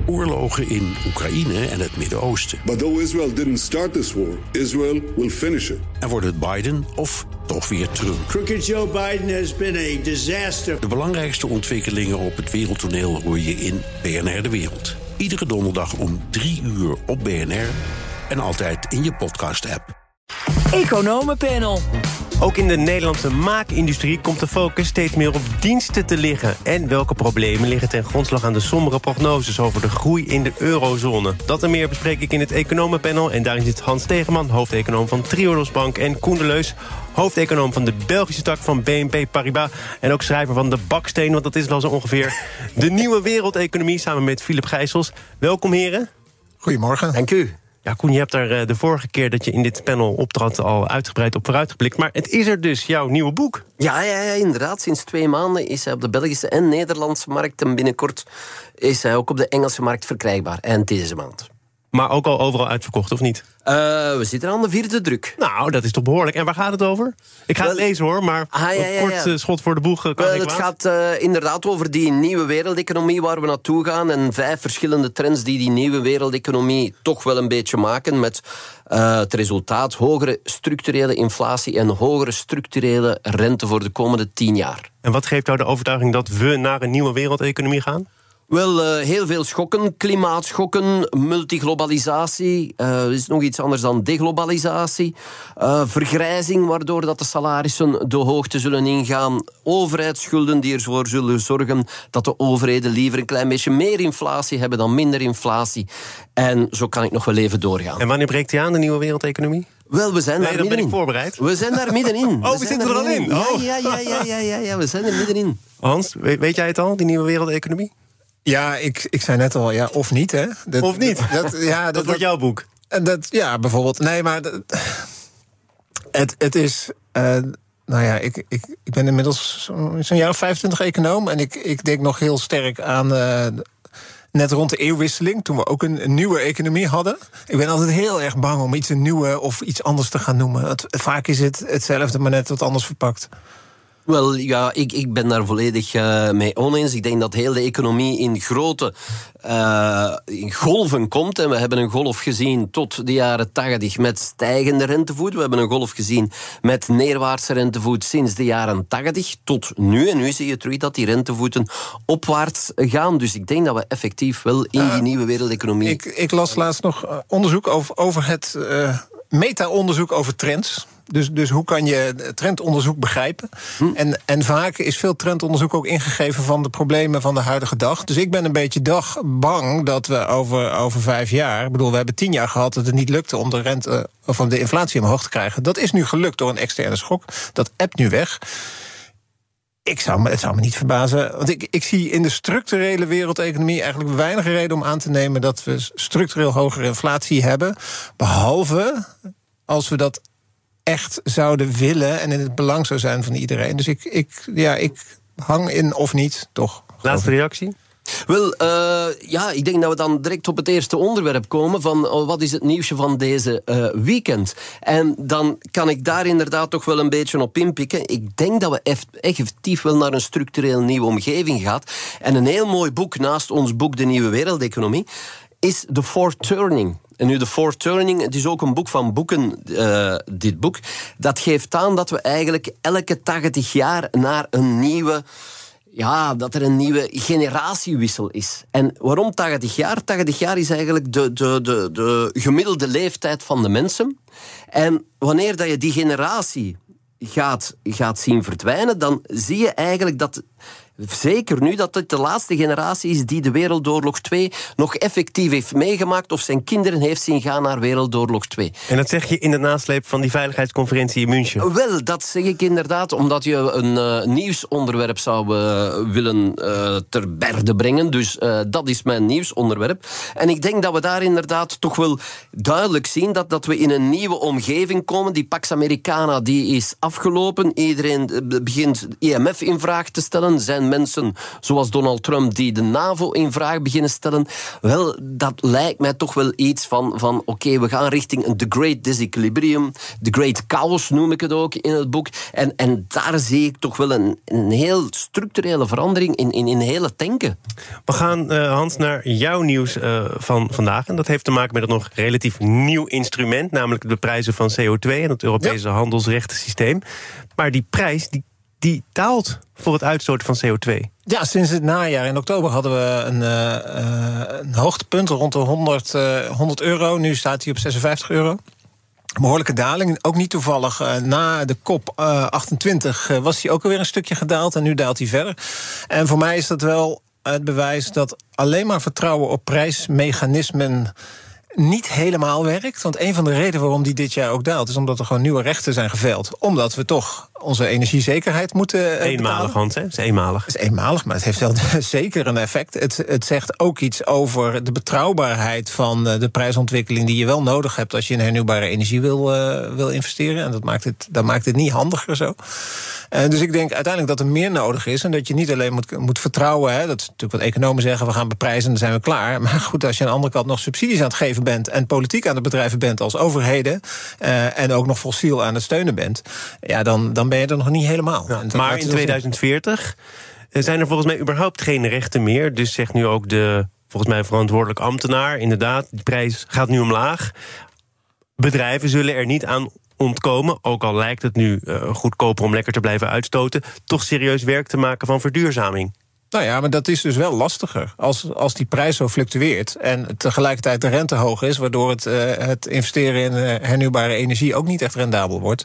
oorlogen in Oekraïne en het Midden-Oosten. But though Israel didn't start this war, Israel will finish it. En wordt het Biden of toch weer Trump? Crooked Joe Biden has been a disaster. De belangrijkste ontwikkelingen op het wereldtoneel hoor je in BNR De Wereld. Iedere donderdag om 3:00 op BNR en altijd in je podcast-app. Economenpanel. Ook in de Nederlandse maakindustrie komt de focus steeds meer op diensten te liggen. En welke problemen liggen ten grondslag aan de sombere prognoses over de groei in de eurozone? Dat en meer bespreek ik in het Economenpanel. En daarin zit Hans Stegeman, hoofdeconoom van Triodos Bank, en Koen de Leus, hoofdeconoom van de Belgische tak van BNP Paribas. En ook schrijver van De Baksteen, want dat is wel zo ongeveer de nieuwe wereldeconomie, samen met Philip Gijsels. Welkom, heren. Goedemorgen. Dank u. Ja, Koen, je hebt daar de vorige keer dat je in dit panel optrad al uitgebreid op vooruitgeblikt. Maar het is er dus, jouw nieuwe boek. Ja, inderdaad. Sinds 2 maanden is hij op de Belgische en Nederlandse markt. En binnenkort is hij ook op de Engelse markt verkrijgbaar. En deze maand. Maar ook al overal uitverkocht, of niet? We zitten aan de 4e druk. Nou, dat is toch behoorlijk. En waar gaat het over? Ik ga het lezen, hoor, maar kort schot voor de boeg kan ik Het gaat inderdaad over die nieuwe wereldeconomie waar we naartoe gaan. En 5 verschillende trends die nieuwe wereldeconomie toch wel een beetje maken. Met het resultaat hogere structurele inflatie en hogere structurele rente voor de komende 10 jaar. En wat geeft jou de overtuiging dat we naar een nieuwe wereldeconomie gaan? Wel, heel veel schokken, klimaatschokken, multiglobalisatie, is nog iets anders dan deglobalisatie, vergrijzing, waardoor dat de salarissen de hoogte zullen ingaan, overheidsschulden die ervoor zullen zorgen dat de overheden liever een klein beetje meer inflatie hebben dan minder inflatie. En zo kan ik nog wel even doorgaan. En wanneer breekt die aan, de nieuwe wereldeconomie? Wel, we zijn daar middenin. Ben ik voorbereid. We zijn daar middenin. We zitten er al in. Ja, we zijn er middenin. Hans, weet jij het al, die nieuwe wereldeconomie? Ja, ik zei net al, ja, of niet, hè? Of niet? Dat wordt jouw boek. Ja, bijvoorbeeld. Nee, maar het is... ik ben inmiddels zo'n jaar of 25 econoom. En ik denk nog heel sterk aan... net rond de eeuwwisseling, toen we ook een nieuwe economie hadden. Ik ben altijd heel erg bang om iets een nieuwe of iets anders te gaan noemen. Vaak is het hetzelfde, maar net wat anders verpakt. Wel, ja, ik ben daar volledig mee oneens. Ik denk dat heel de economie in grote in golven komt. En we hebben een golf gezien tot de jaren 80 met stijgende rentevoet. We hebben een golf gezien met neerwaartse rentevoet sinds de jaren 80 tot nu. En nu zie je terug dat die rentevoeten opwaarts gaan. Dus ik denk dat we effectief wel in die nieuwe wereldeconomie... Ik las laatst nog onderzoek over het meta-onderzoek over trends. Dus hoe kan je trendonderzoek begrijpen? En vaak is veel trendonderzoek ook ingegeven van de problemen van de huidige dag. Dus ik ben een beetje bang dat we over 5 jaar... Ik bedoel, we hebben 10 jaar gehad dat het niet lukte om de rente of om de inflatie omhoog te krijgen. Dat is nu gelukt door een externe schok. Dat ebt nu weg. Het zou me niet verbazen. Want ik zie in de structurele wereldeconomie eigenlijk weinig reden om aan te nemen dat we structureel hogere inflatie hebben. Behalve als we dat echt zouden willen en in het belang zou zijn van iedereen. Dus ik hang in of niet, toch. Laatste reactie? Wel, ik denk dat we dan direct op het eerste onderwerp komen van wat is het nieuwsje van deze weekend. En dan kan ik daar inderdaad toch wel een beetje op inpikken. Ik denk dat we effectief wel naar een structureel nieuwe omgeving gaan. En een heel mooi boek naast ons boek De Nieuwe Wereldeconomie is The Fourth Turning. En nu, The Fourth Turning, het is ook een boek van boeken, dit boek. Dat geeft aan dat we eigenlijk elke 80 jaar naar een nieuwe... Ja, dat er een nieuwe generatiewissel is. En waarom 80 jaar? 80 jaar is eigenlijk de gemiddelde leeftijd van de mensen. En wanneer dat je die generatie gaat zien verdwijnen, dan zie je eigenlijk dat... Zeker nu dat het de laatste generatie is die de Wereldoorlog 2 nog effectief heeft meegemaakt of zijn kinderen heeft zien gaan naar Wereldoorlog 2. En dat zeg je in de nasleep van die veiligheidsconferentie in München? Wel, dat zeg ik inderdaad, omdat je een nieuwsonderwerp zou willen ter berde brengen. Dus dat is mijn nieuwsonderwerp. En ik denk dat we daar inderdaad toch wel duidelijk zien dat we in een nieuwe omgeving komen. Die Pax Americana die is afgelopen. Iedereen begint IMF in vraag te stellen. Zijn en mensen zoals Donald Trump die de NAVO in vraag beginnen stellen. Wel, dat lijkt mij toch wel iets van oké, we gaan richting the great disequilibrium, the great chaos noem ik het ook in het boek. En daar zie ik toch wel een heel structurele verandering in hele denken. We gaan, Hans, naar jouw nieuws van vandaag. En dat heeft te maken met een nog relatief nieuw instrument, namelijk de prijzen van CO2 en het Europese handelsrechtensysteem. Maar die prijs die daalt voor het uitstoten van CO2. Ja, sinds het najaar in oktober hadden we een hoogtepunt rond de 100 euro. Nu staat hij op 56 euro. Behoorlijke daling. Ook niet toevallig. Na de COP 28 was hij ook alweer een stukje gedaald. En nu daalt hij verder. En voor mij is dat wel het bewijs dat alleen maar vertrouwen op prijsmechanismen niet helemaal werkt. Want een van de redenen waarom die dit jaar ook daalt is omdat er gewoon nieuwe rechten zijn geveld. Omdat we toch onze energiezekerheid moeten eenmalig, Hans, hè? Het is eenmalig. Het is eenmalig, maar het heeft wel zeker een effect. Het zegt ook iets over de betrouwbaarheid van de prijsontwikkeling die je wel nodig hebt als je in hernieuwbare energie wil investeren. En dat maakt het niet handiger zo. Dus ik denk uiteindelijk dat er meer nodig is en dat je niet alleen moet vertrouwen. Hè, dat is natuurlijk wat economen zeggen, we gaan beprijzen en dan zijn we klaar. Maar goed, als je aan de andere kant nog subsidies aan het geven bent en politiek aan het bedrijven bent als overheden en ook nog fossiel aan het steunen bent, ja, dan ben je er nog niet helemaal. Ja, maar in 2040 zijn er volgens mij überhaupt geen rechten meer. Dus zegt nu ook de volgens mij verantwoordelijk ambtenaar, inderdaad, die prijs gaat nu omlaag. Bedrijven zullen er niet aan ontkomen, ook al lijkt het nu goedkoper om lekker te blijven uitstoten, toch serieus werk te maken van verduurzaming. Nou ja, maar dat is dus wel lastiger. Als die prijs zo fluctueert en tegelijkertijd de rente hoog is, waardoor het investeren in hernieuwbare energie ook niet echt rendabel wordt,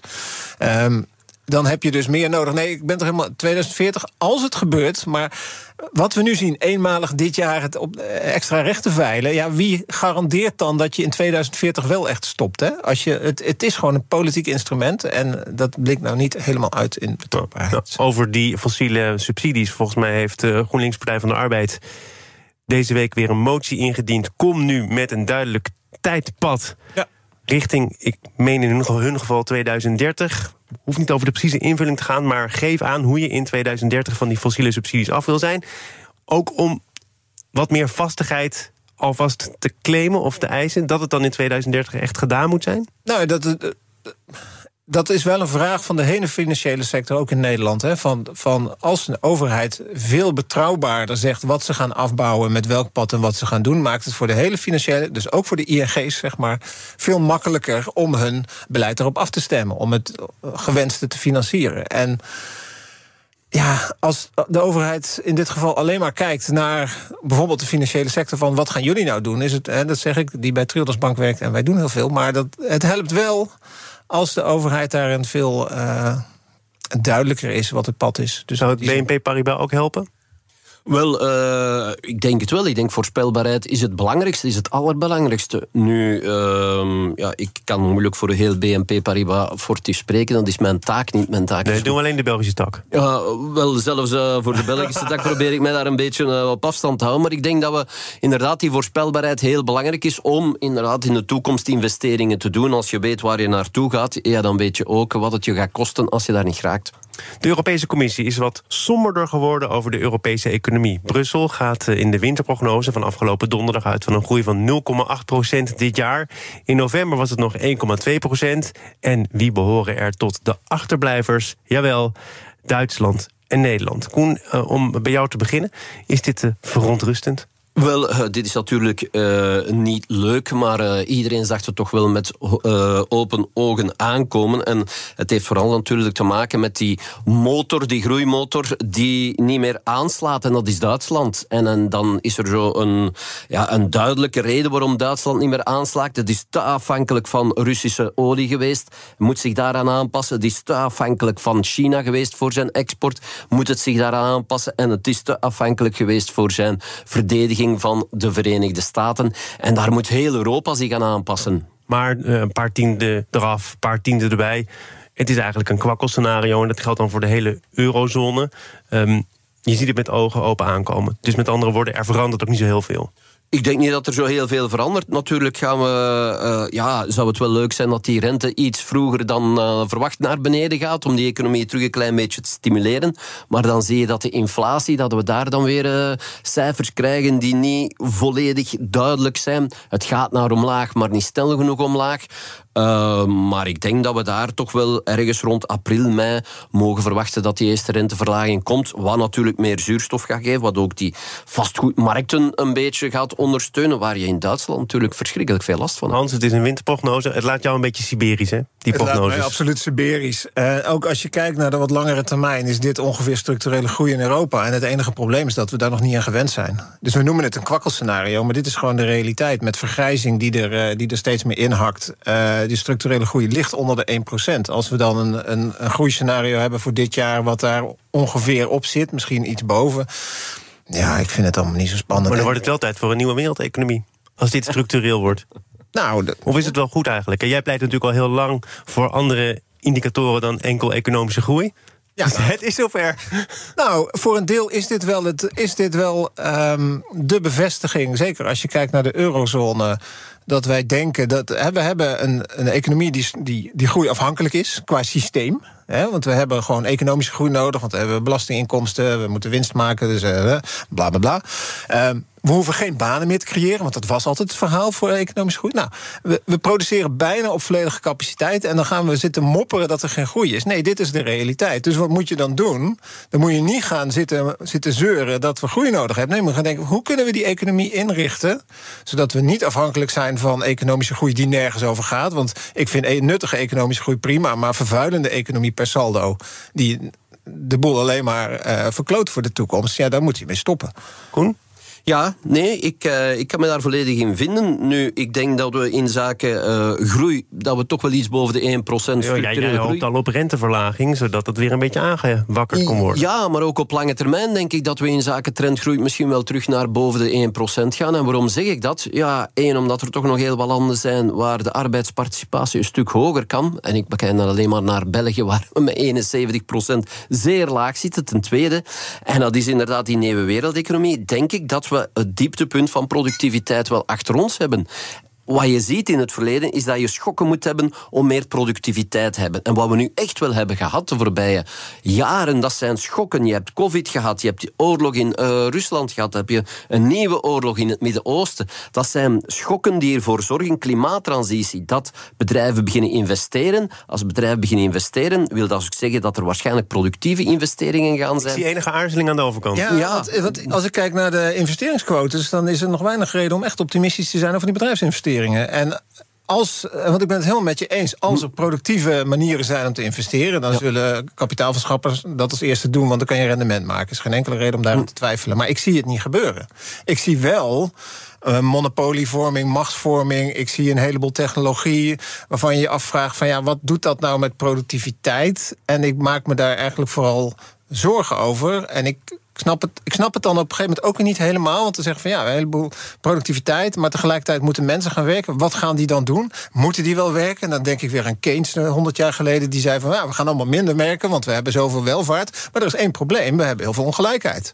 dan heb je dus meer nodig. Nee, ik ben er helemaal 2040, als het gebeurt. Maar wat we nu zien, eenmalig dit jaar het op extra rechten veilen, ja, wie garandeert dan dat je in 2040 wel echt stopt? Hè? Het is gewoon een politiek instrument en dat blinkt nou niet helemaal uit in betrouwbaarheid. Over die fossiele subsidies, volgens mij heeft de GroenLinks Partij van de Arbeid deze week weer een motie ingediend. Kom nu met een duidelijk tijdpad richting, ik meen in hun geval 2030... hoeft niet over de precieze invulling te gaan, maar geef aan hoe je in 2030 van die fossiele subsidies af wil zijn. Ook om wat meer vastigheid alvast te claimen of te eisen, dat het dan in 2030 echt gedaan moet zijn? Nou, dat is wel een vraag van de hele financiële sector, ook in Nederland. Hè, van als een overheid veel betrouwbaarder zegt wat ze gaan afbouwen, met welk pad en wat ze gaan doen, maakt het voor de hele financiële, dus ook voor de ING's, zeg maar, veel makkelijker om hun beleid erop af te stemmen, om het gewenste te financieren. En ja, als de overheid in dit geval alleen maar kijkt naar bijvoorbeeld de financiële sector van wat gaan jullie nou doen, is het, hè, dat zeg ik, die bij Triodos Bank werkt en wij doen heel veel, maar het helpt wel als de overheid daarin veel duidelijker is wat het pad is. Dus zou het BNP Paribas ook helpen? Wel, ik denk het wel. Ik denk voorspelbaarheid is het belangrijkste, is het allerbelangrijkste. Nu, ik kan moeilijk voor heel BNP Paribas Fortis spreken. Dat is mijn taak niet. Mijn taak nee, doen we alleen de Belgische tak. Ja, wel, zelfs voor de Belgische tak probeer ik mij daar een beetje op afstand te houden. Maar ik denk dat we inderdaad die voorspelbaarheid heel belangrijk is om inderdaad in de toekomst investeringen te doen. Als je weet waar je naartoe gaat, ja, dan weet je ook wat het je gaat kosten als je daar niet raakt. De Europese Commissie is wat somberder geworden over de Europese economie. Brussel gaat in de winterprognose van afgelopen donderdag uit van een groei van 0,8% dit jaar. In november was het nog 1,2%. En wie behoren er tot de achterblijvers? Jawel, Duitsland en Nederland. Koen, om bij jou te beginnen, is dit verontrustend? Wel, dit is natuurlijk niet leuk, maar iedereen zag het toch wel met open ogen aankomen. En het heeft vooral natuurlijk te maken met die motor, die groeimotor, die niet meer aanslaat. En dat is Duitsland. En dan is er zo een duidelijke reden waarom Duitsland niet meer aanslaat. Het is te afhankelijk van Russische olie geweest, moet zich daaraan aanpassen. Het is te afhankelijk van China geweest voor zijn export, moet het zich daaraan aanpassen. En het is te afhankelijk geweest voor zijn verdediging van de Verenigde Staten. En daar moet heel Europa zich aan aanpassen. Maar een paar tienden eraf, een paar tienden erbij. Het is eigenlijk een kwakkelscenario en dat geldt dan voor de hele eurozone. Je ziet het met ogen open aankomen. Dus met andere woorden, er verandert ook niet zo heel veel. Ik denk niet dat er zo heel veel verandert. Natuurlijk zou het wel leuk zijn dat die rente iets vroeger dan verwacht naar beneden gaat, om die economie terug een klein beetje te stimuleren. Maar dan zie je dat de inflatie, dat we daar dan weer cijfers krijgen die niet volledig duidelijk zijn. Het gaat naar omlaag, maar niet snel genoeg omlaag. Maar ik denk dat we daar toch wel ergens rond april, mei mogen verwachten dat die eerste renteverlaging komt. Wat natuurlijk meer zuurstof gaat geven, wat ook die vastgoedmarkten een beetje gaat ondersteunen, waar je in Duitsland natuurlijk verschrikkelijk veel last van hebt. Hans, het is een winterprognose. Het laat jou een beetje Siberisch, hè? Die prognoses. Het laat mij absoluut Siberisch. Ook als je kijkt naar de wat langere termijn, is dit ongeveer structurele groei in Europa. En het enige probleem is dat we daar nog niet aan gewend zijn. Dus we noemen het een kwakkelscenario, maar dit is gewoon de realiteit. Met vergrijzing die er steeds meer inhakt. Die structurele groei ligt onder de 1%. Als we dan een groeiscenario hebben voor dit jaar, wat daar ongeveer op zit, misschien iets boven. Ja, ik vind het allemaal niet zo spannend. Maar dan wordt het wel tijd voor een nieuwe wereldeconomie. Als dit structureel wordt. Of is het wel goed eigenlijk? En jij pleit natuurlijk al heel lang voor andere indicatoren dan enkel economische groei. Ja, dus het is zover. Voor een deel is dit wel de bevestiging, zeker als je kijkt naar de eurozone, dat wij denken dat we hebben een economie die groeiafhankelijk is qua systeem. Want we hebben gewoon economische groei nodig, want we hebben belastinginkomsten, we moeten winst maken, dus bla bla bla. We hoeven geen banen meer te creëren, want dat was altijd het verhaal voor economische groei. We produceren bijna op volledige capaciteit en dan gaan we zitten mopperen dat er geen groei is. Nee, dit is de realiteit. Dus wat moet je dan doen? Dan moet je niet gaan zitten zeuren dat we groei nodig hebben. Nee, maar we gaan denken, hoe kunnen we die economie inrichten, zodat we niet afhankelijk zijn van economische groei die nergens over gaat. Want ik vind nuttige economische groei prima, maar vervuilende economie per saldo, die de boel alleen maar verkloot voor de toekomst, ja, daar moet je mee stoppen. Koen? Ja, nee, ik kan me daar volledig in vinden. Nu, ik denk dat we in zaken groei, dat we toch wel iets boven de 1% structurele groei. Jij hoopt al op renteverlaging, zodat het weer een beetje aangewakkerd kon worden. Ja, maar ook op lange termijn denk ik dat we in zaken trendgroei misschien wel terug naar boven de 1% gaan. En waarom zeg ik dat? Ja, omdat er toch nog heel wat landen zijn waar de arbeidsparticipatie een stuk hoger kan. En ik bekijk dan alleen maar naar België, waar we met 71% zeer laag zitten. Ten tweede, en dat is inderdaad die nieuwe wereldeconomie, denk ik dat we het dieptepunt van productiviteit wel achter ons hebben. Wat je ziet in het verleden is dat je schokken moet hebben om meer productiviteit te hebben. En wat we nu echt wel hebben gehad de voorbije jaren, dat zijn schokken. Je hebt COVID gehad, je hebt die oorlog in Rusland gehad, heb je een nieuwe oorlog in het Midden-Oosten. Dat zijn schokken die ervoor zorgen, klimaattransitie, dat bedrijven beginnen investeren. Als bedrijven beginnen investeren, wil dat ook zeggen dat er waarschijnlijk productieve investeringen gaan zijn. Ik zie enige aarzeling aan de overkant. Ja. Want als ik kijk naar de investeringsquotes, dan is er nog weinig reden om echt optimistisch te zijn over die bedrijfsinvesteringen. En want ik ben het helemaal met je eens, als er productieve manieren zijn om te investeren, dan zullen kapitaalverschappers dat als eerste doen, want dan kan je rendement maken. Er is geen enkele reden om daarom te twijfelen. Maar ik zie het niet gebeuren. Ik zie wel monopolievorming, machtsvorming. Ik zie een heleboel technologie waarvan je je afvraagt van wat doet dat nou met productiviteit? En ik maak me daar eigenlijk vooral zorgen over. En ik snap het dan op een gegeven moment ook niet helemaal. Want te zeggen van een heleboel productiviteit, maar tegelijkertijd moeten mensen gaan werken. Wat gaan die dan doen? Moeten die wel werken? En dan denk ik weer aan Keynes 100 jaar geleden. Die zei van we gaan allemaal minder werken, want we hebben zoveel welvaart. Maar er is één probleem, we hebben heel veel ongelijkheid.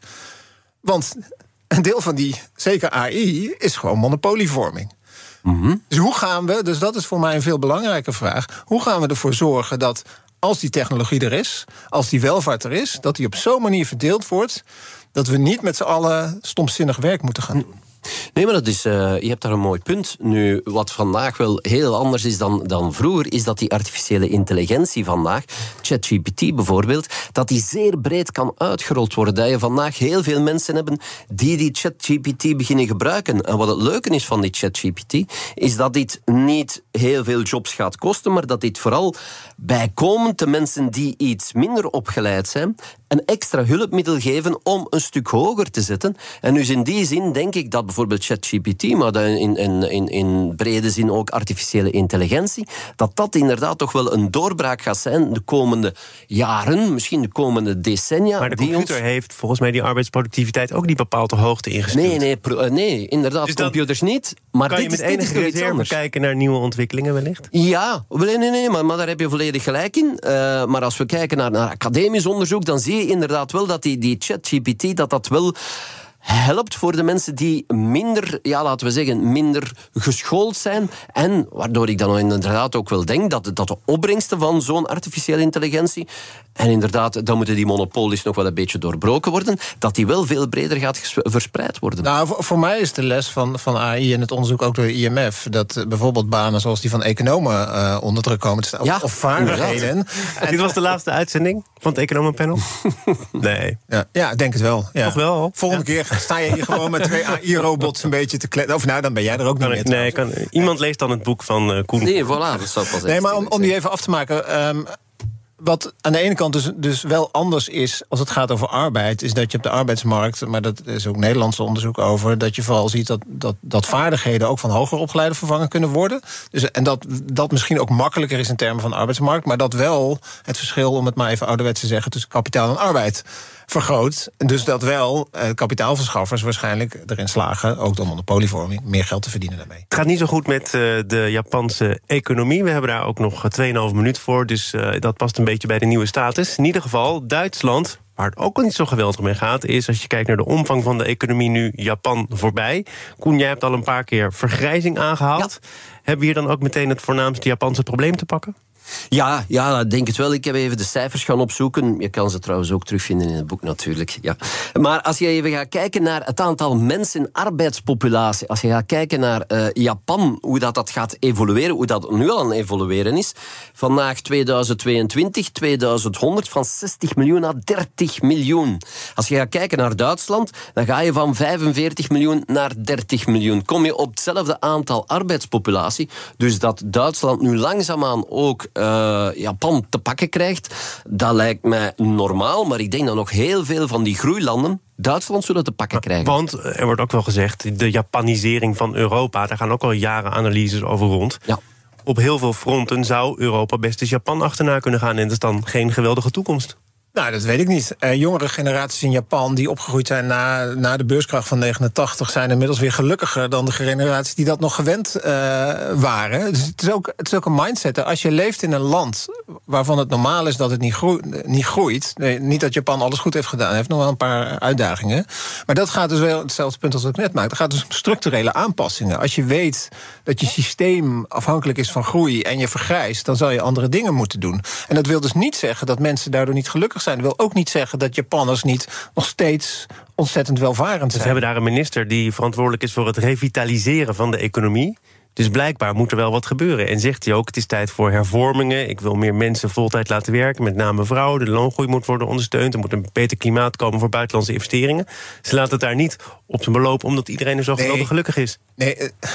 Want een deel van die, zeker AI, is gewoon monopolievorming. Mm-hmm. Dus hoe gaan we, dus dat is voor mij een veel belangrijke vraag, hoe gaan we ervoor zorgen dat als die technologie er is, als die welvaart er is, dat die op zo'n manier verdeeld wordt dat we niet met z'n allen stomzinnig werk moeten gaan doen. Nee, maar dat is, je hebt daar een mooi punt. Nu, wat vandaag wel heel anders is dan vroeger, is dat die artificiële intelligentie vandaag, ChatGPT bijvoorbeeld, dat die zeer breed kan uitgerold worden. Dat je vandaag heel veel mensen hebben die ChatGPT beginnen gebruiken. En wat het leuke is van die ChatGPT, is dat dit niet heel veel jobs gaat kosten, maar dat dit vooral bijkomend de mensen die iets minder opgeleid zijn, een extra hulpmiddel geven om een stuk hoger te zetten. En dus in die zin denk ik dat bijvoorbeeld ChatGPT, maar in brede zin ook artificiële intelligentie, dat inderdaad toch wel een doorbraak gaat zijn de komende jaren, misschien de komende decennia. Maar de computer heeft volgens mij die arbeidsproductiviteit ook niet bepaald de hoogte ingestuurd. Nee, inderdaad, dus computers niet. Maar kan je met enige reserve kijken naar nieuwe ontwikkelingen wellicht? Ja, nee, maar daar heb je volledig gelijk in. Maar als we kijken naar academisch onderzoek, dan zie je inderdaad wel dat die ChatGPT, dat wel helpt voor de mensen die minder geschoold zijn. En waardoor ik dan inderdaad ook wel denk dat de opbrengsten van zo'n artificiële intelligentie, en inderdaad, dan moeten die monopolies nog wel een beetje doorbroken worden, dat die wel veel breder gaat verspreid worden. Nou, voor mij is de les van AI en het onderzoek ook door de IMF, dat bijvoorbeeld banen zoals die van economen onder druk komen te staan. Of vaardigheden. Dit was de laatste uitzending van het Economenpanel? Nee. Ja, ik denk het wel. Ja. Toch wel? Volgende keer sta je hier gewoon met 2 AI-robots een beetje te kletsen. Of nou, dan ben jij er ook niet meer. Iemand leest dan het boek van Koen. Nee, voilà, dat zou pas. Nee, maar om die even af te maken. Wat aan de ene kant dus wel anders is als het gaat over arbeid, is dat je op de arbeidsmarkt, maar dat is ook Nederlandse onderzoek over, dat je vooral ziet dat vaardigheden ook van hoger opgeleiden vervangen kunnen worden. Dus, en dat misschien ook makkelijker is in termen van de arbeidsmarkt, maar dat wel het verschil, om het maar even ouderwets te zeggen, tussen kapitaal en arbeid vergroot. Dus dat wel kapitaalverschaffers waarschijnlijk erin slagen, ook door monopolievorming, meer geld te verdienen daarmee. Het gaat niet zo goed met de Japanse economie. We hebben daar ook nog 2,5 minuut voor, dus dat past een beetje bij de nieuwe status. In ieder geval, Duitsland, waar het ook al niet zo geweldig mee gaat, is, als je kijkt naar de omvang van de economie, nu Japan voorbij. Koen, jij hebt al een paar keer vergrijzing aangehaald. Ja. Hebben we hier dan ook meteen het voornaamste Japanse probleem te pakken? Ja, ik denk het wel. Ik heb even de cijfers gaan opzoeken. Je kan ze trouwens ook terugvinden in het boek natuurlijk. Ja. Maar als je even gaat kijken naar het aantal mensen in arbeidspopulatie, als je gaat kijken naar Japan, hoe dat gaat evolueren, hoe dat nu al aan het evolueren is, vandaag 2022, 2100, van 60 miljoen naar 30 miljoen. Als je gaat kijken naar Duitsland, dan ga je van 45 miljoen naar 30 miljoen. Kom je op hetzelfde aantal arbeidspopulatie. Dus dat Duitsland nu langzaamaan ook Japan te pakken krijgt, dat lijkt mij normaal, maar ik denk dat nog heel veel van die groeilanden Duitsland zullen te pakken krijgen. Want er wordt ook wel gezegd, de Japanisering van Europa, daar gaan ook al jaren analyses over rond. Ja. Op heel veel fronten zou Europa best eens Japan achterna kunnen gaan en dat is dan geen geweldige toekomst. Nou, dat weet ik niet. Jongere generaties in Japan die opgegroeid zijn na de beurskracht van 89... zijn inmiddels weer gelukkiger dan de generaties die dat nog gewend waren. Dus het is ook een mindset. Als je leeft in een land waarvan het normaal is dat het niet groeit... Nee, niet dat Japan alles goed heeft gedaan, heeft nog wel een paar uitdagingen. Maar dat gaat dus wel hetzelfde punt als wat ik net maakte. Dat gaat dus om structurele aanpassingen. Als je weet dat je systeem afhankelijk is van groei en je vergrijst, dan zal je andere dingen moeten doen. En dat wil dus niet zeggen dat mensen daardoor niet gelukkig zijn. Dat wil ook niet zeggen dat Japanners niet nog steeds ontzettend welvarend zijn. Dus we hebben daar een minister die verantwoordelijk is voor het revitaliseren van de economie. Dus blijkbaar moet er wel wat gebeuren. En zegt hij ook, het is tijd voor hervormingen. Ik wil meer mensen voltijd laten werken, met name vrouwen. De loongroei moet worden ondersteund. Er moet een beter klimaat komen voor buitenlandse investeringen. Ze laten het daar niet op zijn beloop, omdat iedereen er zo geweldig gelukkig is. Nee,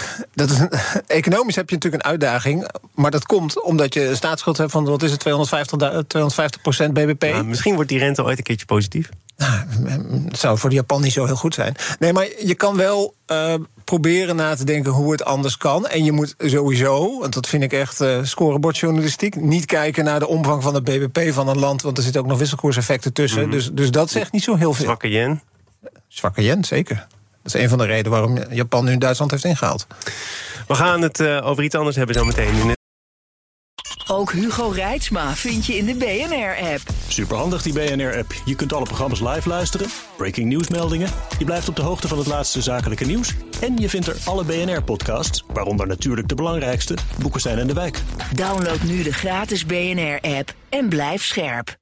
economisch heb je natuurlijk een uitdaging. Maar dat komt omdat je een staatsschuld hebt van, wat is het, 250% bbp? Nou, misschien wordt die rente ooit een keertje positief. Het zou voor Japan niet zo heel goed zijn. Nee, maar je kan wel proberen na te denken hoe het anders kan. En je moet sowieso, want dat vind ik echt scorebordjournalistiek, niet kijken naar de omvang van het bbp van een land, want er zitten ook nog wisselkoerseffecten tussen. Mm-hmm. Dus dat zegt niet zo heel veel. Zwakke yen? Zwakke yen, zeker. Dat is een van de redenen waarom Japan nu Duitsland heeft ingehaald. We gaan het over iets anders hebben zo meteen. Ook Hugo Reitsma vind je in de BNR-app. Superhandig die BNR-app. Je kunt alle programma's live luisteren, breaking nieuwsmeldingen, je blijft op de hoogte van het laatste zakelijke nieuws en je vindt er alle BNR-podcasts, waaronder natuurlijk de belangrijkste, Boekenstein en de Wijk. Download nu de gratis BNR-app en blijf scherp.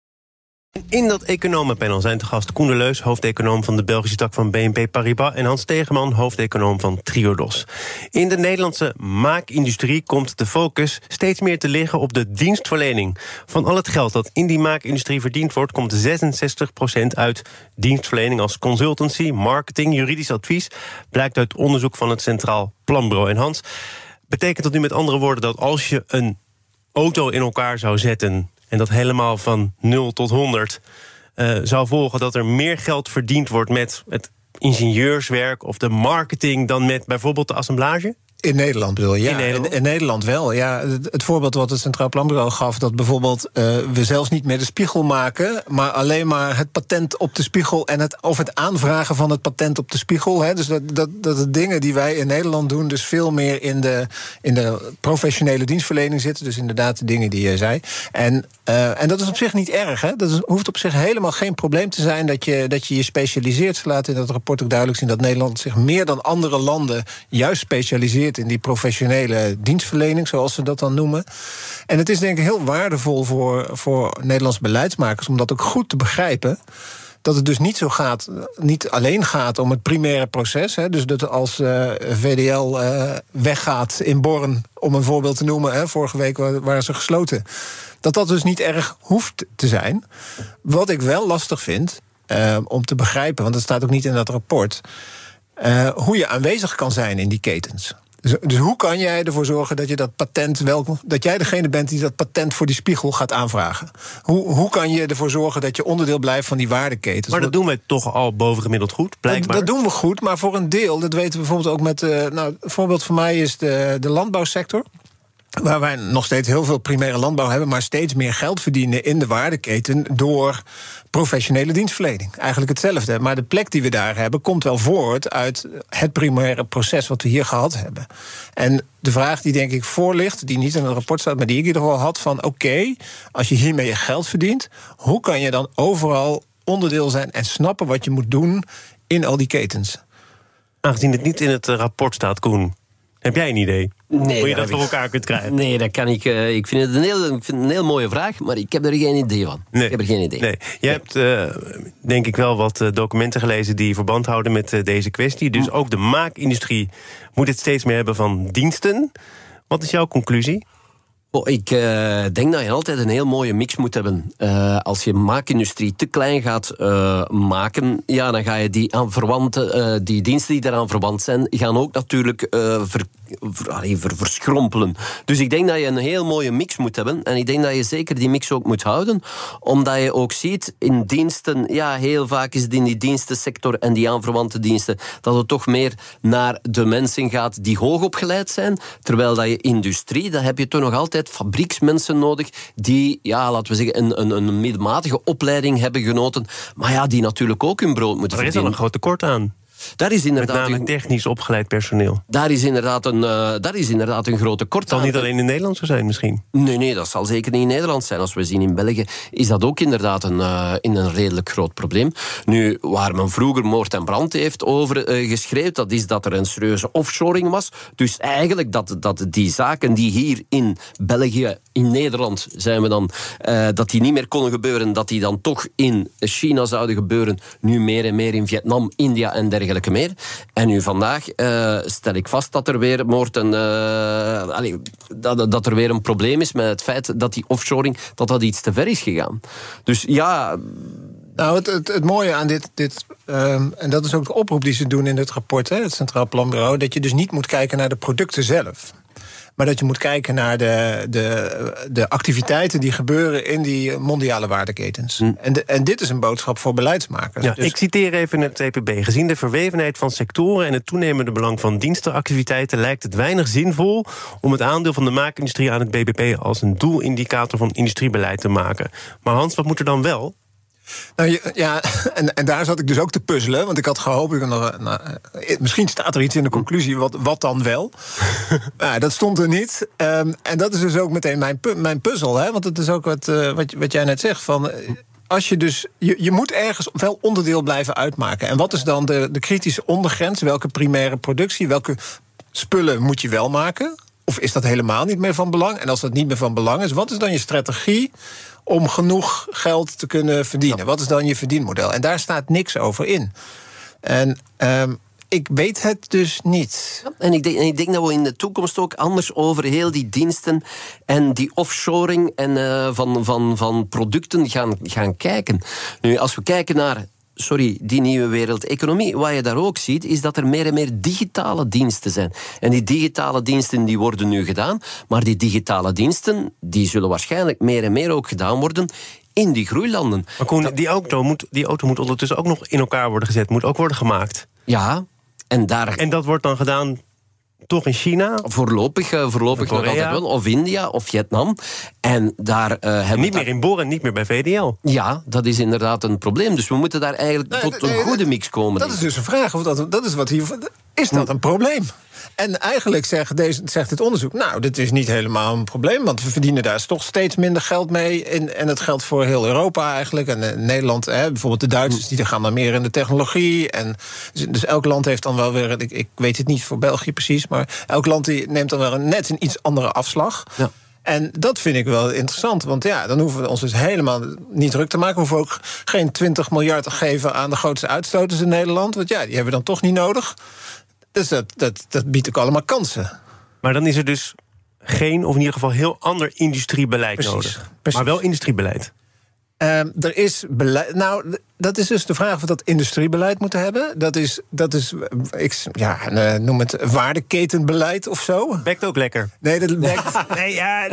In dat economenpanel zijn te gast Koen de Leus, hoofdeconoom van de Belgische tak van BNP Paribas, en Hans Stegeman, hoofdeconoom van Triodos. In de Nederlandse maakindustrie komt de focus steeds meer te liggen op de dienstverlening. Van al het geld dat in die maakindustrie verdiend wordt, komt 66% uit dienstverlening als consultancy, marketing, juridisch advies, blijkt uit onderzoek van het Centraal Planbureau. En Hans, betekent dat nu met andere woorden dat als je een auto in elkaar zou zetten en dat helemaal van 0 tot 100 zou volgen, dat er meer geld verdiend wordt met het ingenieurswerk of de marketing dan met bijvoorbeeld de assemblage? In Nederland bedoel je? Ja, in Nederland? In Nederland wel. Ja, het voorbeeld wat het Centraal Planbureau gaf, dat bijvoorbeeld we zelfs niet meer de spiegel maken, maar alleen maar het patent op de spiegel en het aanvragen van het patent op de spiegel. Hè. Dus dat de dingen die wij in Nederland doen, dus veel meer in de professionele dienstverlening zitten. Dus inderdaad de dingen die je zei. En dat is op zich niet erg. Hè. Hoeft op zich helemaal geen probleem te zijn dat je specialiseert. Ze laten in dat rapport ook duidelijk zien dat Nederland zich meer dan andere landen juist specialiseert in die professionele dienstverlening, zoals ze dat dan noemen. En het is denk ik heel waardevol voor Nederlandse beleidsmakers om dat ook goed te begrijpen. Dat het dus niet alleen gaat om het primaire proces. Hè, dus dat als VDL weggaat in Born, om een voorbeeld te noemen, hè, vorige week waren ze gesloten. Dat dus niet erg hoeft te zijn. Wat ik wel lastig vind om te begrijpen, want dat staat ook niet in dat rapport, hoe je aanwezig kan zijn in die ketens. Dus hoe kan jij ervoor zorgen dat je dat patent dat jij degene bent die dat patent voor die spiegel gaat aanvragen? Hoe kan je ervoor zorgen dat je onderdeel blijft van die waardeketens? Maar dat doen wij toch al bovengemiddeld goed, blijkbaar. Dat doen we goed, maar voor een deel, dat weten we bijvoorbeeld ook met een voorbeeld van mij is de landbouwsector. Waar wij nog steeds heel veel primaire landbouw hebben, maar steeds meer geld verdienen in de waardeketen door professionele dienstverlening. Eigenlijk hetzelfde. Maar de plek die we daar hebben komt wel voort uit het primaire proces wat we hier gehad hebben. En de vraag die denk ik voor ligt, die niet in het rapport staat, maar die ik in ieder geval had van oké, als je hiermee je geld verdient, hoe kan je dan overal onderdeel zijn en snappen wat je moet doen in al die ketens? Aangezien het niet in het rapport staat, Koen, heb jij een idee? Nee, hoe je dat voor elkaar kunt krijgen? Nee, dat kan ik. Ik vind het een heel mooie vraag, maar ik heb er geen idee van. Nee. Ik heb er geen idee. Nee. Je hebt, denk ik, wel wat documenten gelezen die verband houden met deze kwestie. Dus ook de maakindustrie moet het steeds meer hebben van diensten. Wat is jouw conclusie? Ik denk dat je altijd een heel mooie mix moet hebben. Als je maakindustrie te klein gaat maken, ja, dan ga je die diensten die daaraan verwant zijn, gaan ook natuurlijk verschrompelen. Dus ik denk dat je een heel mooie mix moet hebben. En ik denk dat je zeker die mix ook moet houden. Omdat je ook ziet in diensten, ja, heel vaak is het in die dienstensector en die aanverwante diensten, dat het toch meer naar de mensen gaat die hoogopgeleid zijn. Terwijl dat je industrie, daar heb je toch nog altijd fabrieksmensen nodig die, ja, laten we zeggen, een middelmatige opleiding hebben genoten, maar ja, die natuurlijk ook hun brood moeten verdienen. Er is al een groot tekort aan. Daar is inderdaad met name technisch opgeleid personeel. Daar is inderdaad een groot tekort aan. Het zal niet alleen in Nederland zo zijn misschien? Nee, dat zal zeker niet in Nederland zijn. Als we zien in België is dat ook inderdaad een redelijk groot probleem. Nu, waar men vroeger moord en brand heeft over geschreven, dat is dat er een serieuze offshoring was. Dus eigenlijk dat die zaken die hier in België, in Nederland zijn we dan, dat die niet meer konden gebeuren, dat die dan toch in China zouden gebeuren, nu meer en meer in Vietnam, India en dergelijke meer. En nu vandaag stel ik vast dat er weer moord en dat er weer een probleem is met het feit dat die offshoring dat iets te ver is gegaan. Dus ja. Nou, het mooie aan dit en dat is ook de oproep die ze doen in het rapport, hè, het Centraal Planbureau, dat je dus niet moet kijken naar de producten zelf, maar dat je moet kijken naar de activiteiten die gebeuren in die mondiale waardeketens. En dit is een boodschap voor beleidsmakers. Ja, dus ik citeer even het TPB. Gezien de verwevenheid van sectoren en het toenemende belang van dienstenactiviteiten lijkt het weinig zinvol om het aandeel van de maakindustrie aan het BBP als een doelindicator van industriebeleid te maken. Maar Hans, wat moet er dan wel? Nou ja, en daar zat ik dus ook te puzzelen. Want ik had gehoopt, misschien staat er iets in de conclusie, wat dan wel. Maar dat stond er niet. En dat is dus ook meteen mijn puzzel. Hè? Want het is ook wat jij net zegt. Van, als je dus, je moet ergens wel onderdeel blijven uitmaken. En wat is dan de kritische ondergrens? Welke primaire productie, welke spullen moet je wel maken? Of is dat helemaal niet meer van belang? En als dat niet meer van belang is, wat is dan je strategie om genoeg geld te kunnen verdienen? Ja. Wat is dan je verdienmodel? En daar staat niks over in. En ik weet het dus niet. Ja, en ik denk dat we in de toekomst ook anders over heel die diensten en die offshoring en van producten gaan kijken. Nu, als we kijken naar die nieuwe wereldeconomie, wat je daar ook ziet, is dat er meer en meer digitale diensten zijn. En die digitale diensten die worden nu gedaan, maar die digitale diensten die zullen waarschijnlijk meer en meer ook gedaan worden in die groeilanden. Maar Koen, die auto moet ondertussen ook nog in elkaar worden gezet, moet ook worden gemaakt. Ja, en dat wordt dan gedaan toch in China? Voorlopig nog altijd wel. Of India of Vietnam. En daar hebben niet meer in Bor en niet meer bij VDL. Ja, dat is inderdaad een probleem. Dus we moeten daar eigenlijk tot een goede mix komen. Dat is dus een vraag. Dat is wat hier. Is dat een probleem? En eigenlijk zegt dit onderzoek, nou, dit is niet helemaal een probleem, want we verdienen daar toch steeds minder geld mee. En dat geldt voor heel Europa eigenlijk. En Nederland, bijvoorbeeld de Duitsers, die gaan dan meer in de technologie. En dus elk land heeft dan wel weer, ik weet het niet voor België precies, maar elk land die neemt dan wel net een iets andere afslag. Ja. En dat vind ik wel interessant, want ja, dan hoeven we ons dus helemaal niet druk te maken. We hoeven ook geen 20 miljard te geven aan de grootste uitstoters in Nederland, want ja, die hebben we dan toch niet nodig. Dus dat biedt ook allemaal kansen. Maar dan is er dus geen, of in ieder geval heel ander industriebeleid nodig. Precies. Maar wel industriebeleid. Er is beleid. Nou, dat is dus de vraag of we dat industriebeleid moeten hebben. Dat is noem het waardeketenbeleid of zo. Bekt ook lekker. Nee, dat bekt. Nee, ja,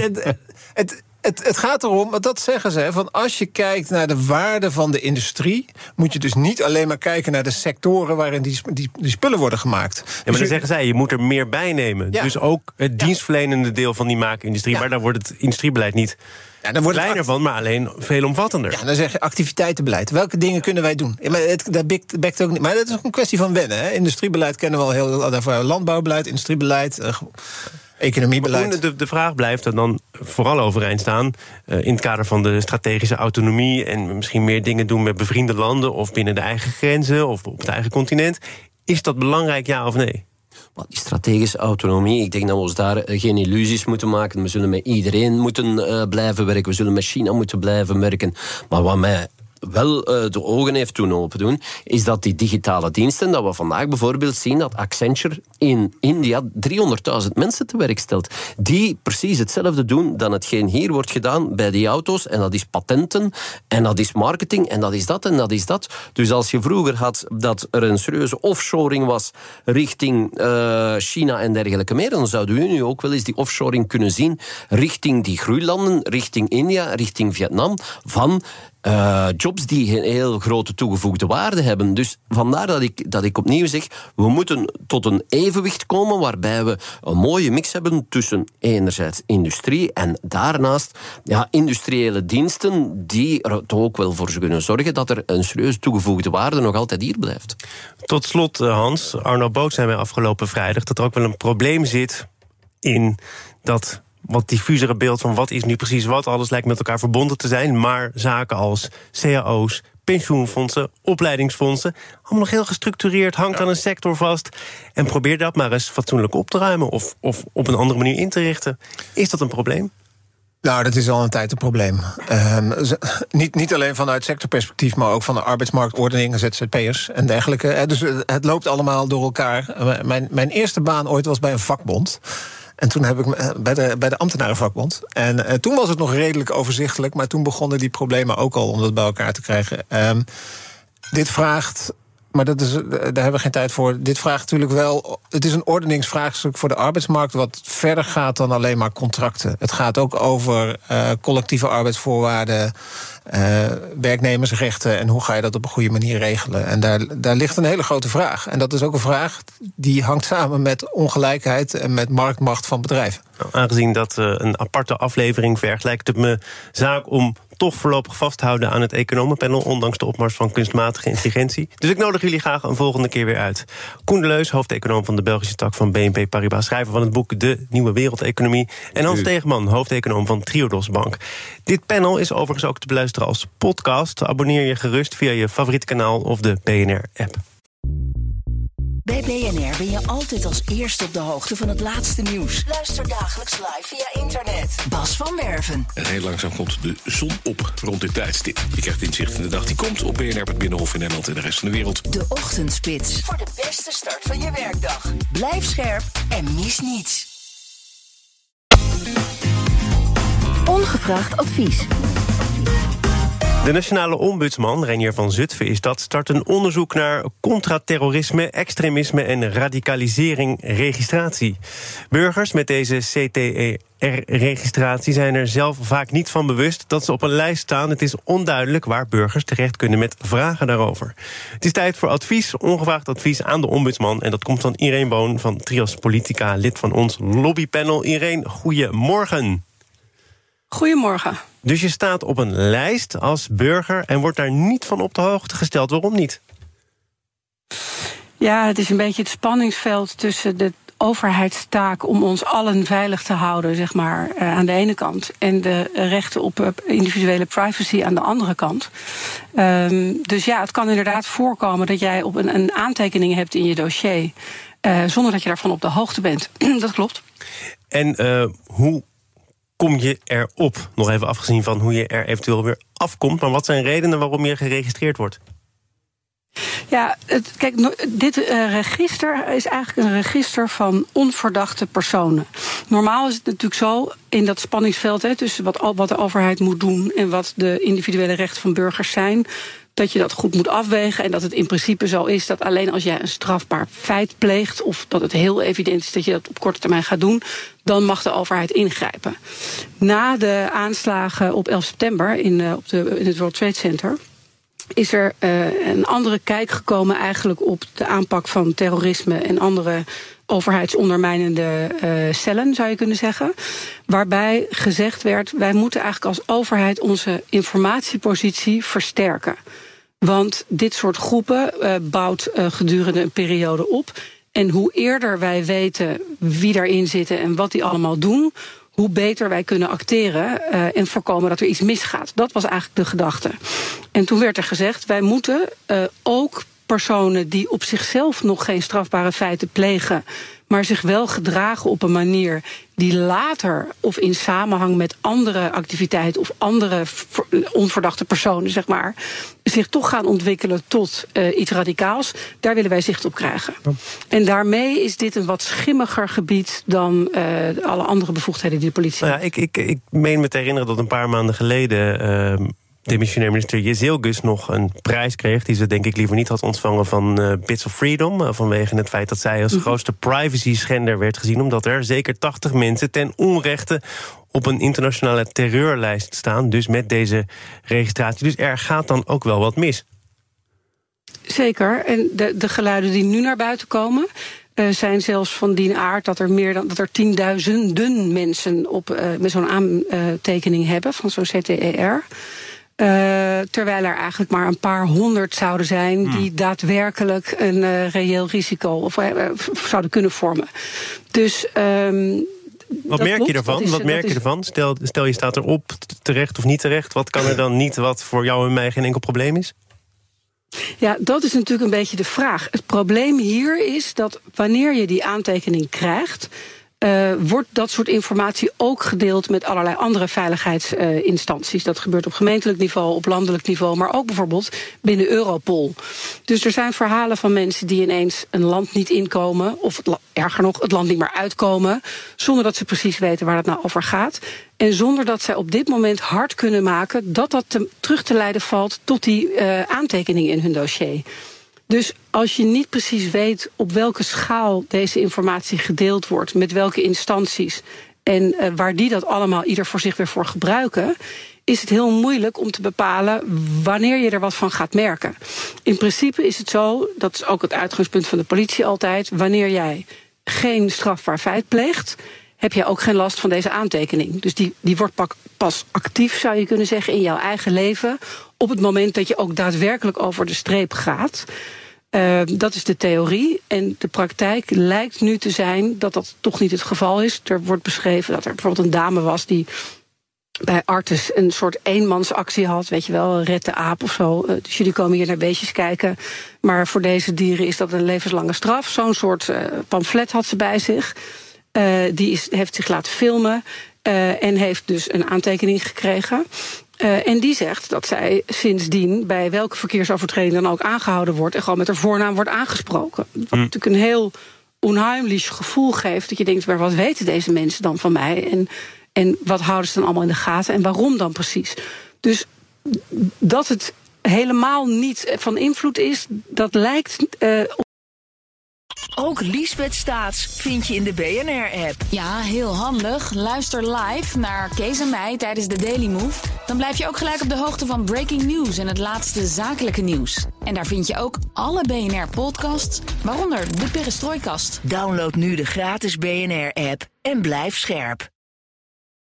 Het gaat erom, dat zeggen ze, van als je kijkt naar de waarde van de industrie, moet je dus niet alleen maar kijken naar de sectoren waarin die spullen worden gemaakt. Ja, maar dan zeggen zij, je moet er meer bij nemen. Ja. Dus ook het dienstverlenende deel van die maakindustrie. Ja. Maar daar wordt het industriebeleid niet kleiner van, maar alleen veelomvattender. Ja, dan zeg je activiteitenbeleid. Welke dingen kunnen wij doen? Maar dat bekt ook niet. Maar dat is ook een kwestie van wennen. Hè? Industriebeleid kennen we al heel. Landbouwbeleid, industriebeleid, economiebeleid. De vraag blijft er dan vooral overeind staan in het kader van de strategische autonomie en misschien meer dingen doen met bevriende landen of binnen de eigen grenzen of op het eigen continent. Is dat belangrijk, ja of nee? Die strategische autonomie, ik denk dat we ons daar geen illusies moeten maken. We zullen met iedereen moeten blijven werken. We zullen met China moeten blijven werken. Maar wat mij wel de ogen heeft toen open doen, is dat die digitale diensten, dat we vandaag bijvoorbeeld zien dat Accenture in India 300.000 mensen te werk stelt, die precies hetzelfde doen dan hetgeen hier wordt gedaan bij die auto's, en dat is patenten, en dat is marketing, en dat is dat, en dat is dat. Dus als je vroeger had dat er een serieuze offshoring was richting China en dergelijke meer, dan zouden we nu ook wel eens die offshoring kunnen zien richting die groeilanden, richting India, richting Vietnam, van jobs die een heel grote toegevoegde waarde hebben. Dus vandaar dat ik opnieuw zeg, we moeten tot een evenwicht komen waarbij we een mooie mix hebben tussen enerzijds industrie en daarnaast industriële diensten die er toch ook wel voor kunnen zorgen dat er een serieuze toegevoegde waarde nog altijd hier blijft. Tot slot, Hans, Arno Boot zei mij afgelopen vrijdag dat er ook wel een probleem zit in dat wat diffusere beeld van wat is nu precies wat. Alles lijkt met elkaar verbonden te zijn. Maar zaken als cao's, pensioenfondsen, opleidingsfondsen, allemaal nog heel gestructureerd, hangt aan een sector vast. En probeer dat maar eens fatsoenlijk op te ruimen of op een andere manier in te richten. Is dat een probleem? Nou, dat is al een tijd een probleem. Niet alleen vanuit sectorperspectief, maar ook van de arbeidsmarktordening, ZZP'ers en dergelijke. Dus het loopt allemaal door elkaar. Mijn eerste baan ooit was bij een vakbond. En toen heb ik bij de ambtenarenvakbond. En toen was het nog redelijk overzichtelijk, maar toen begonnen die problemen ook al om dat bij elkaar te krijgen. Dit vraagt, maar daar hebben we geen tijd voor. Dit vraagt natuurlijk wel. Het is een ordeningsvraagstuk voor de arbeidsmarkt, wat verder gaat dan alleen maar contracten. Het gaat ook over collectieve arbeidsvoorwaarden, werknemersrechten en hoe ga je dat op een goede manier regelen. En daar ligt een hele grote vraag. En dat is ook een vraag die hangt samen met ongelijkheid en met marktmacht van bedrijven. Nou, aangezien dat een aparte aflevering vergt, lijkt het me zaak om toch voorlopig vast te houden aan het economenpanel, ondanks de opmars van kunstmatige intelligentie. Dus ik nodig jullie graag een volgende keer weer uit. Koen de Leus, hoofdeconoom van de Belgische tak van BNP Paribas, schrijver van het boek De Nieuwe Wereldeconomie, en Hans Tegenman, hoofdeconoom van Triodos Bank. Dit panel is overigens ook te beluisteren als podcast. Abonneer je gerust via je favoriete kanaal of de BNR-app. Bij BNR ben je altijd als eerste op de hoogte van het laatste nieuws. Luister dagelijks live via internet. Bas van Werven. En heel langzaam komt de zon op rond dit tijdstip. Je krijgt inzicht in de dag die komt op BNR, het Binnenhof in Nederland en de rest van de wereld. De Ochtendspits. Voor de beste start van je werkdag. Blijf scherp en mis niets. Ongevraagd advies. De nationale ombudsman, Reinier van Zutphen is dat, start een onderzoek naar contraterrorisme, extremisme en radicalisering registratie. Burgers met deze CTER BNR-registratie zijn er zelf vaak niet van bewust dat ze op een lijst staan. Het is onduidelijk waar burgers terecht kunnen met vragen daarover. Het is tijd voor advies, ongevraagd advies aan de ombudsman. En dat komt van Irene Boon van Trias Politica, lid van ons lobbypanel. Irene, goedemorgen. Goedemorgen. Dus je staat op een lijst als burger en wordt daar niet van op de hoogte gesteld. Waarom niet? Ja, het is een beetje het spanningsveld tussen de overheidstaak om ons allen veilig te houden, zeg maar, aan de ene kant, en de rechten op individuele privacy aan de andere kant. Dus ja, het kan inderdaad voorkomen dat jij op een aantekening hebt in je dossier, zonder dat je daarvan op de hoogte bent. Dat klopt. En hoe kom je erop? Nog even afgezien van hoe je er eventueel weer afkomt, maar wat zijn redenen waarom je geregistreerd wordt? Ja, kijk, dit register is eigenlijk een register van onverdachte personen. Normaal is het natuurlijk zo, in dat spanningsveld tussen wat de overheid moet doen en wat de individuele rechten van burgers zijn, dat je dat goed moet afwegen en dat het in principe zo is dat alleen als jij een strafbaar feit pleegt of dat het heel evident is dat je dat op korte termijn gaat doen, dan mag de overheid ingrijpen. Na de aanslagen op 11 september in het World Trade Center is er een andere kijk gekomen eigenlijk op de aanpak van terrorisme en andere overheidsondermijnende cellen, zou je kunnen zeggen. Waarbij gezegd werd, wij moeten eigenlijk als overheid onze informatiepositie versterken. Want dit soort groepen bouwt gedurende een periode op. En hoe eerder wij weten wie daarin zitten en wat die allemaal doen, hoe beter wij kunnen acteren en voorkomen dat er iets misgaat. Dat was eigenlijk de gedachte. En toen werd er gezegd, wij moeten ook personen die op zichzelf nog geen strafbare feiten plegen, maar zich wel gedragen op een manier die later of in samenhang met andere activiteiten of andere onverdachte personen, zeg maar, zich toch gaan ontwikkelen tot iets radicaals, daar willen wij zicht op krijgen. En daarmee is dit een wat schimmiger gebied dan alle andere bevoegdheden die de politie heeft. Ik meen me te herinneren dat een paar maanden geleden demissionair minister Jezielgus nog een prijs kreeg die ze denk ik liever niet had ontvangen van Bits of Freedom, vanwege het feit dat zij als grootste privacy-schender werd gezien, omdat er zeker 80 mensen ten onrechte op een internationale terreurlijst staan, dus met deze registratie. Dus er gaat dan ook wel wat mis. Zeker, en de geluiden die nu naar buiten komen zijn zelfs van die aard dat er tienduizenden mensen met zo'n aantekening hebben van zo'n CTER. Terwijl er eigenlijk maar een paar honderd zouden zijn die daadwerkelijk een reëel risico zouden kunnen vormen. Dus wat merk je ervan? Wat merk je ervan? Stel je staat erop, terecht of niet terecht. Wat kan er dan niet wat voor jou en mij geen enkel probleem is? Ja, dat is natuurlijk een beetje de vraag. Het probleem hier is dat wanneer je die aantekening krijgt, wordt dat soort informatie ook gedeeld met allerlei andere veiligheidsinstanties. Dat gebeurt op gemeentelijk niveau, op landelijk niveau, maar ook bijvoorbeeld binnen Europol. Dus er zijn verhalen van mensen die ineens een land niet inkomen, of erger nog, het land niet meer uitkomen, zonder dat ze precies weten waar het nou over gaat. En zonder dat zij op dit moment hard kunnen maken dat terug te leiden valt tot die aantekening in hun dossier. Dus als je niet precies weet op welke schaal deze informatie gedeeld wordt, met welke instanties en waar die dat allemaal ieder voor zich weer voor gebruiken, is het heel moeilijk om te bepalen wanneer je er wat van gaat merken. In principe is het zo, dat is ook het uitgangspunt van de politie altijd, wanneer jij geen strafbaar feit pleegt, heb je ook geen last van deze aantekening. Dus die wordt pas actief, zou je kunnen zeggen, in jouw eigen leven op het moment dat je ook daadwerkelijk over de streep gaat. Dat is de theorie. En de praktijk lijkt nu te zijn dat dat toch niet het geval is. Er wordt beschreven dat er bijvoorbeeld een dame was die bij Artis een soort eenmansactie had. Weet je wel, red de aap of zo. Dus jullie komen hier naar beestjes kijken. Maar voor deze dieren is dat een levenslange straf. Zo'n soort pamflet had ze bij zich. Heeft zich laten filmen en heeft dus een aantekening gekregen. En die zegt dat zij sindsdien bij welke verkeersovertreding dan ook aangehouden wordt en gewoon met haar voornaam wordt aangesproken. Wat natuurlijk een heel onheimlich gevoel geeft. Dat je denkt, maar wat weten deze mensen dan van mij? En wat houden ze dan allemaal in de gaten? En waarom dan precies? Dus dat het helemaal niet van invloed is, dat lijkt Ook Liesbeth Staats vind je in de BNR-app. Ja, heel handig. Luister live naar Kees en mij tijdens de Daily Move. Dan blijf je ook gelijk op de hoogte van breaking news en het laatste zakelijke nieuws. En daar vind je ook alle BNR-podcasts, waaronder de Perestrooikast. Download nu de gratis BNR-app en blijf scherp.